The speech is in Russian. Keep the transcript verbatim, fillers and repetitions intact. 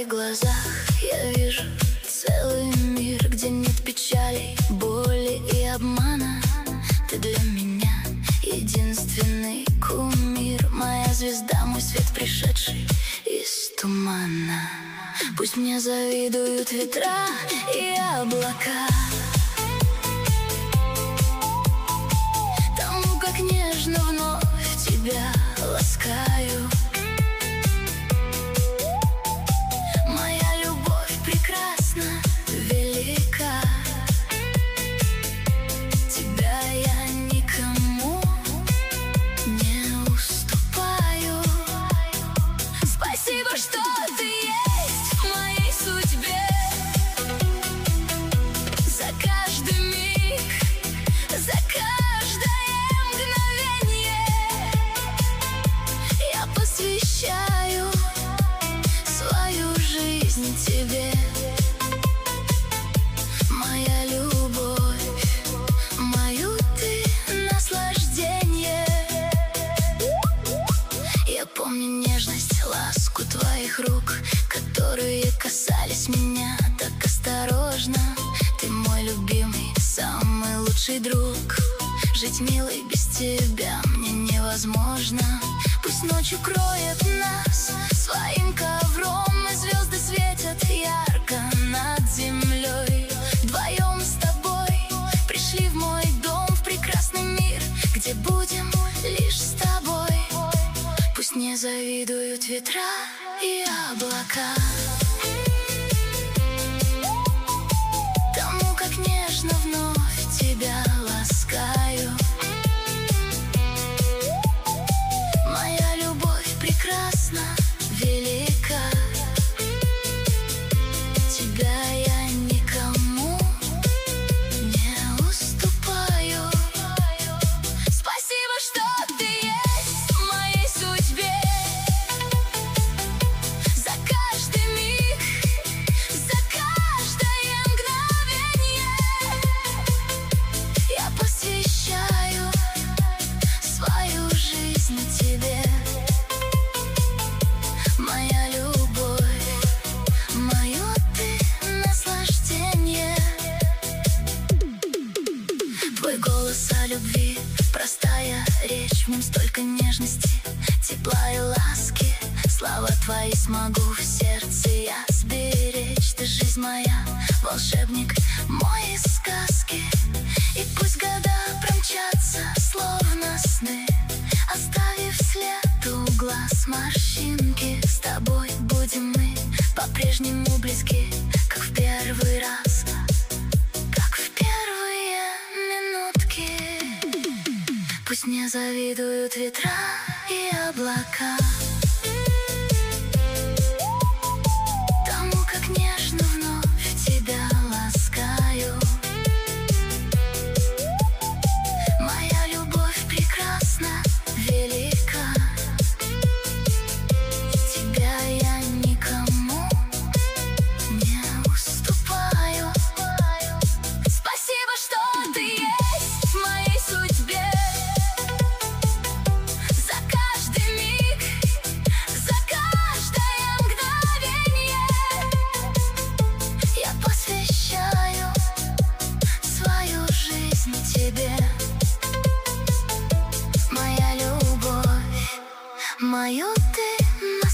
твоих глазах я вижу целый мир, где нет печалей, боли и обмана. Ты для меня единственный кумир, моя звезда, мой свет, пришедший из тумана. Пусть мне завидуют ветра и облака, тому, как нежно вновь тебя ласкаю. Моя любовь прекрасна, велика, тебя я никому не уступаю. Спасибо, что ты есть в моей судьбе, за каждый миг, за каждое мгновение я посвящаю свою жизнь тебе. Моя любовь, мою ты наслаждение. Я помню нежность, ласку твоих рук, которые касались меня так осторожно. Ты мой любимый, самый лучший друг. Жить, милый, без тебя мне невозможно. Пусть ночь укроет нас своим ковром, и звезды светят ярко над землей. Вдвоем с тобой пришли в мой дом, в прекрасный мир, где будем лишь с тобой. Пусть не завидуют ветра и облака, тому, как нежно вновь тебя ласкаю. Моя любовь прекрасна, велика, тебя я никому не уступаю. Спасибо, что ты есть в моей судьбе, за каждый миг, за каждое мгновение я посвящаю свою жизнь тебе. Моя любовь, мое ты наслаждение. Твой голос о любви, простая речь, в нем столько нежности, тепла и ласки. Слова твои смогу в сердце я сберечь. Ты жизнь моя, волшебник мой из сказки. И пусть года промчатся, словно сны, оставив след у глаз морщинки. С тобой будем мы по-прежнему близки, как в первый раз, как в первые минутки. Пусть не завидуют ветра и облака, тому, как нежно вновь тебя ласкаю. Моя любовь прекрасна, велика, тебя я никому не уступаю. Спасибо, что ты есть в моей судьбе, за каждый миг, за каждое мгновение я посвящаю свою жизнь тебе. Моя любовь, мою ты